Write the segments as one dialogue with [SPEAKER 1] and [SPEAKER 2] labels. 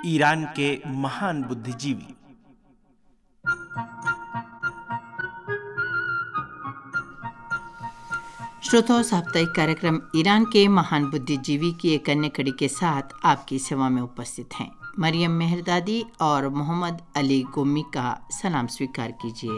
[SPEAKER 1] Iran के महान बुद्धिजीवी।
[SPEAKER 2] श्रोताओं, साप्ताहिक कार्यक्रम ईरान के महान बुद्धिजीवी की एक अन्य कड़ी के साथ आपकी सेवा में उपस्थित हैं। मरियम मेहरदादी और मोहम्मद अली गोमी का सलाम स्वीकार कीजिए।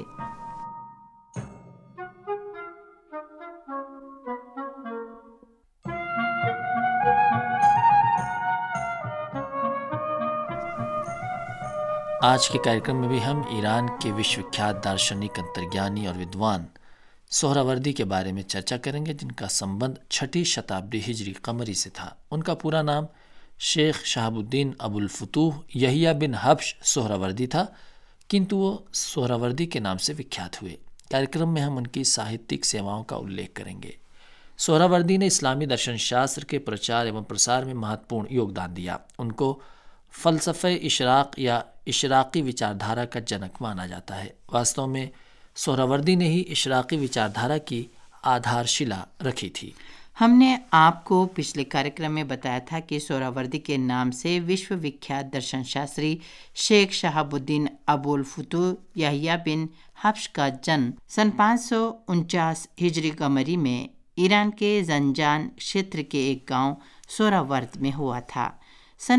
[SPEAKER 3] आज के कार्यक्रम में भी हम ईरान के विश्वविख्यात दार्शनिक, अंतर्ज्ञानी और विद्वान सोहरावर्दी के बारे में चर्चा करेंगे, जिनका संबंध 6वीं शताब्दी हिजरी कमरी से था। उनका पूरा नाम शेख शहाबुद्दीन अबुल फुतूह यहिया बिन हब्श सोहरावर्दी था, किंतु वो सोहरावर्दी के नाम से विख्यात हुए। कार्यक्रम में हम उनकी साहित्यिक सेवाओं का उल्लेख करेंगे। सोहरावर्दी ने इस्लामी दर्शन शास्त्र के प्रचार एवं प्रसार में महत्वपूर्ण योगदान दिया। उनको फ़लसफ़े इशराक़ या इशराक़ी विचारधारा का जनक माना जाता है। वास्तव में सोहरावर्दी ने ही इशराक़ी विचारधारा की आधारशिला रखी थी।
[SPEAKER 2] हमने आपको पिछले कार्यक्रम में बताया था कि सोहरावर्दी के नाम से विश्वविख्यात दर्शन शास्त्री शेख शहाबुद्दीन अबुल फुतूह यहिया बिन हब्श का जन्म सन 549 हिजरी कमरी में ईरान के जंजान क्षेत्र के एक गांव सोहरावर्द में हुआ था। सन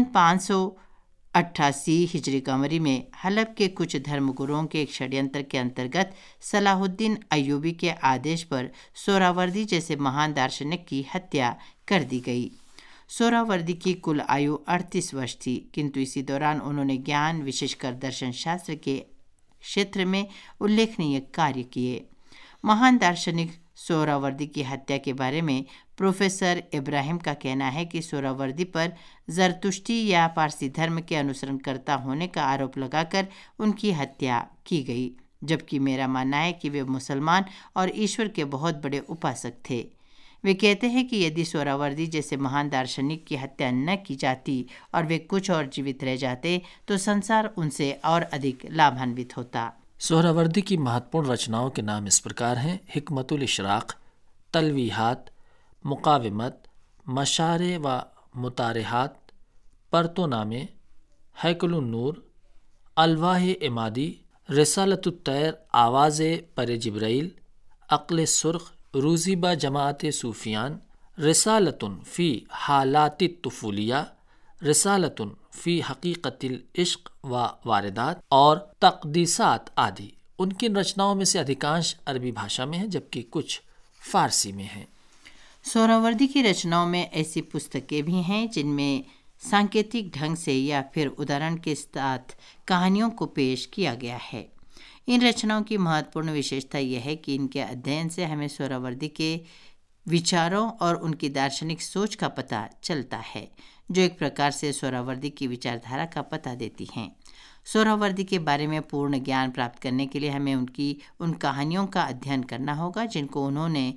[SPEAKER 2] 588 हिजरी कमरी में हलब के कुछ धर्मगुरुओं के एक षड्यंत्र के अंतर्गत सलाहुद्दीन अय्यूबी के आदेश पर सोहरावर्दी जैसे महान दार्शनिक की हत्या कर दी गई। सोहरावर्दी की कुल आयु 38 वर्ष थी, किंतु इसी दौरान उन्होंने ज्ञान, विशेषकर दर्शन शास्त्र के क्षेत्र में उल्लेखनीय कार्य किए। महान दार्शनिक सोहरावर्दी की हत्या के बारे में प्रोफेसर इब्राहिम का कहना है कि सोहरावर्दी पर ज़रतुश्ती या पारसी धर्म के अनुसरणकर्ता होने का आरोप लगाकर उनकी हत्या की गई, जबकि मेरा मानना है कि वे मुसलमान और ईश्वर के बहुत बड़े उपासक थे। वे कहते हैं कि यदि सोहरावर्दी जैसे महान दार्शनिक की हत्या न की जाती और वे कुछ और जीवित रह जाते तो संसार उनसे और अधिक लाभान्वित होता।
[SPEAKER 3] सोहरावर्दी की महत्वपूर्ण रचनाओं के नाम इस प्रकार हैं: हिकमतुल इशराक़, तलवीहात, मुकाविमत, मशारे व मुतारिहात, परतोनामे, हैकलुन नूर, अलवाह इमादी, रिसालतुत तैर, आवाज़े पर जिब्राइल, अक्ल सुर्ख, रूज़ीबा जमाअत सूफियान, रिसालतुन फ़ी हालातित तुफूलिया, रिसालतुन फ़ी हकीकतिल इश्क व वारदात और तक़दीसात आदि। उनकी रचनाओं में से अधिकांश अरबी भाषा में हैं, जबकि कुछ फ़ारसी में हैं।
[SPEAKER 2] सोहरावर्दी की रचनाओं में ऐसी पुस्तकें भी हैं जिनमें सांकेतिक ढंग से या फिर उदाहरण के साथ कहानियों को पेश किया गया है। इन रचनाओं की महत्वपूर्ण विशेषता यह है कि इनके अध्ययन से हमें सोहरावर्दी के विचारों और उनकी दार्शनिक सोच का पता चलता है, जो एक प्रकार से सोहरावर्दी की विचारधारा का पता देती हैं। सोहरावर्दी के बारे में पूर्ण ज्ञान प्राप्त करने के लिए हमें उन कहानियों का अध्ययन करना होगा जिनको उन्होंने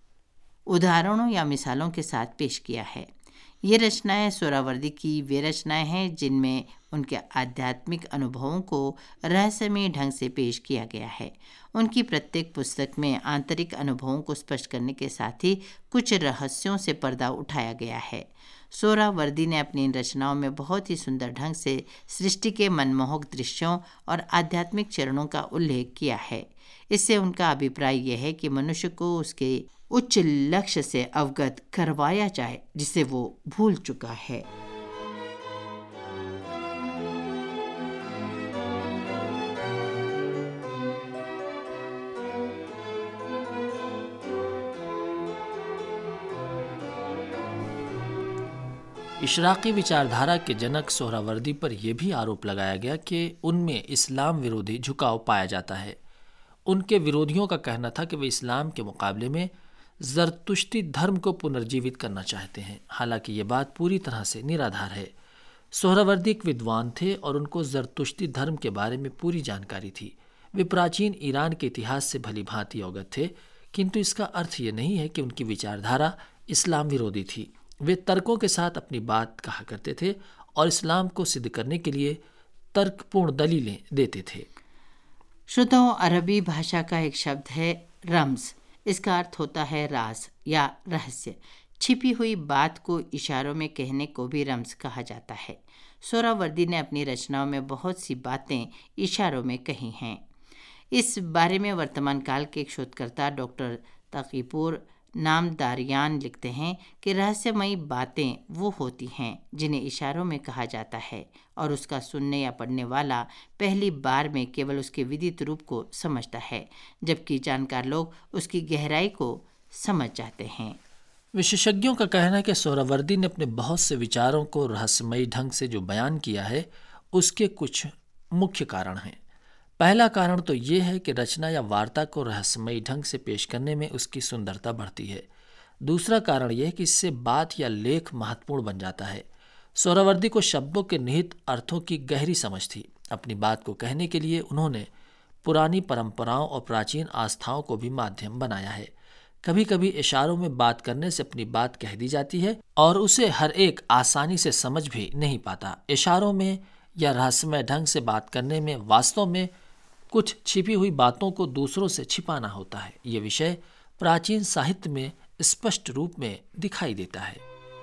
[SPEAKER 2] उदाहरणों या मिसालों के साथ पेश किया है। ये रचनाएं सोहरावर्दी की वे रचनाएं हैं जिनमें उनके आध्यात्मिक अनुभवों को रहस्यमय ढंग से पेश किया गया है। उनकी प्रत्येक पुस्तक में आंतरिक अनुभवों को स्पष्ट करने के साथ ही कुछ रहस्यों से पर्दा उठाया गया है। सोहरावर्दी ने अपनी इन रचनाओं में बहुत ही सुंदर ढंग से सृष्टि के मनमोहक दृश्यों और आध्यात्मिक चरणों का उल्लेख किया है। इससे उनका अभिप्राय यह है कि मनुष्य को उसके उच्च लक्ष्य से अवगत करवाया जाए जिसे वो भूल चुका है।
[SPEAKER 3] इशराक़ी विचारधारा के जनक सोहरावर्दी पर यह भी आरोप लगाया गया कि उनमें इस्लाम विरोधी झुकाव पाया जाता है। उनके विरोधियों का कहना था कि वे इस्लाम के मुकाबले में ज़रतुश्ती धर्म को पुनर्जीवित करना चाहते हैं। हालांकि ये बात पूरी तरह से निराधार है। सोहरावर्दी एक विद्वान थे और उनको ज़रतुश्ती धर्म के बारे में पूरी जानकारी थी। वे प्राचीन ईरान के इतिहास से भली भांति अवगत थे, किंतु इसका अर्थ ये नहीं है कि उनकी विचारधारा इस्लाम विरोधी थी। वे तर्कों के साथ अपनी बात कहा करते थे और इस्लाम को सिद्ध करने के लिए तर्कपूर्ण दलीलें देते थे।
[SPEAKER 2] श्रोताओं, अरबी भाषा का एक शब्द है रम्ज़। इसका अर्थ होता है राज या रहस्य। छिपी हुई बात को इशारों में कहने को भी रम्ज कहा जाता है। सोहरावर्दी ने अपनी रचनाओं में बहुत सी बातें इशारों में कही हैं। इस बारे में वर्तमान काल के एक शोधकर्ता डॉक्टर तकीपुर नामदारियान लिखते हैं कि रहस्यमयी बातें वो होती हैं जिन्हें इशारों में कहा जाता है और उसका सुनने या पढ़ने वाला पहली बार में केवल उसके विदित रूप को समझता है, जबकि जानकार लोग उसकी गहराई को समझ जाते हैं।
[SPEAKER 3] विशेषज्ञों का कहना है कि सोहरावर्दी ने अपने बहुत से विचारों को रहस्यमयी ढंग से जो बयान किया है उसके कुछ मुख्य कारण हैं। पहला कारण तो ये है कि रचना या वार्ता को रहस्यमयी ढंग से पेश करने में उसकी सुंदरता बढ़ती है। दूसरा कारण यह है कि इससे बात या लेख महत्वपूर्ण बन जाता है। सोहरावर्दी को शब्दों के निहित अर्थों की गहरी समझ थी। अपनी बात को कहने के लिए उन्होंने पुरानी परंपराओं और प्राचीन आस्थाओं को भी माध्यम बनाया है। कभी कभी इशारों में बात करने से अपनी बात कह दी जाती है और उसे हर एक आसानी से समझ भी नहीं पाता। इशारों में या रहस्यमय ढंग से बात करने में वास्तव में कुछ छिपी हुई बातों को दूसरों से छिपाना होता है। ये विषय प्राचीन साहित्य में स्पष्ट रूप में दिखाई देता है।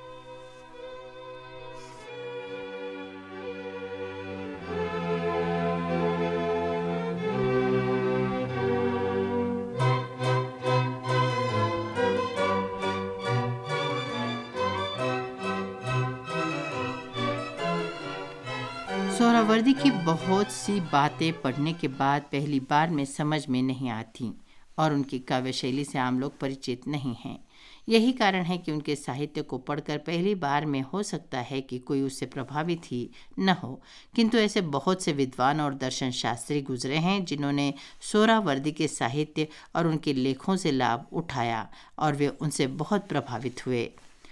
[SPEAKER 2] सोहरावर्दी की बहुत सी बातें पढ़ने के बाद पहली बार में समझ में नहीं आती और उनकी काव्य शैली से आम लोग परिचित नहीं हैं। यही कारण है कि उनके साहित्य को पढ़कर पहली बार में हो सकता है कि कोई उससे प्रभावित ही न हो, किंतु ऐसे बहुत से विद्वान और दर्शन शास्त्री गुजरे हैं जिन्होंने सोहरावर्दी के साहित्य और उनके लेखों से लाभ उठाया और वे उनसे बहुत प्रभावित हुए।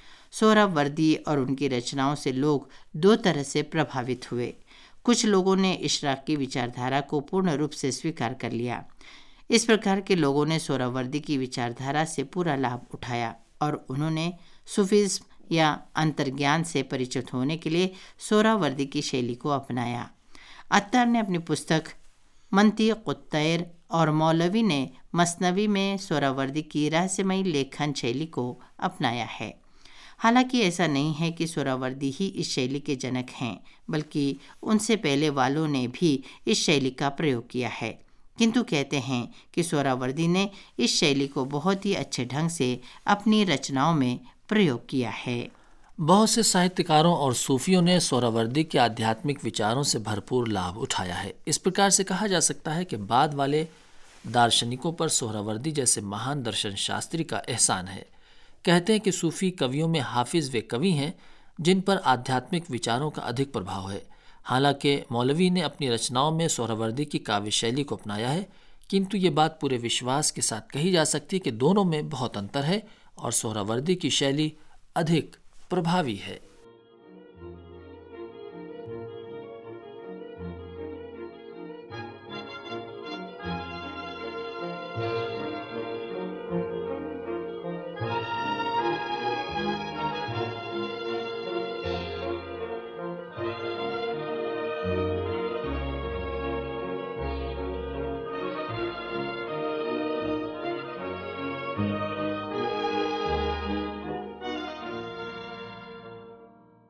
[SPEAKER 2] सोहरावर्दी और उनकी रचनाओं से लोग दो तरह से प्रभावित हुए। कुछ लोगों ने इशराकी विचारधारा को पूर्ण रूप से स्वीकार कर लिया। इस प्रकार के लोगों ने सोहरावर्दी की विचारधारा से पूरा लाभ उठाया और उन्होंने सूफीज्म या अंतर्ज्ञान से परिचित होने के लिए सोहरावर्दी की शैली को अपनाया। अत्तार ने अपनी पुस्तक मंतिक़-उत-तैर और मौलवी ने मसनवी में सोहरावर्दी की रहस्यमयी लेखन शैली को अपनाया है। हालांकि ऐसा नहीं है कि सोहरावर्दी ही इस शैली के जनक हैं, बल्कि उनसे पहले वालों ने भी इस शैली का प्रयोग किया है, किंतु कहते हैं कि सोहरावर्दी ने इस शैली को बहुत ही अच्छे ढंग से अपनी रचनाओं में प्रयोग किया है।
[SPEAKER 3] बहुत से साहित्यकारों और सूफियों ने सोहरावर्दी के आध्यात्मिक विचारों से भरपूर लाभ उठाया है। इस प्रकार से कहा जा सकता है कि बाद वाले दार्शनिकों पर सोहरावर्दी जैसे महान दर्शन शास्त्री का एहसान है। कहते हैं कि सूफी कवियों में हाफिज वे कवि हैं जिन पर आध्यात्मिक विचारों का अधिक प्रभाव है। हालांकि मौलवी ने अपनी रचनाओं में सोहरावर्दी की काव्य शैली को अपनाया है, किंतु ये बात पूरे विश्वास के साथ कही जा सकती है कि दोनों में बहुत अंतर है और सोहरावर्दी की शैली अधिक प्रभावी है।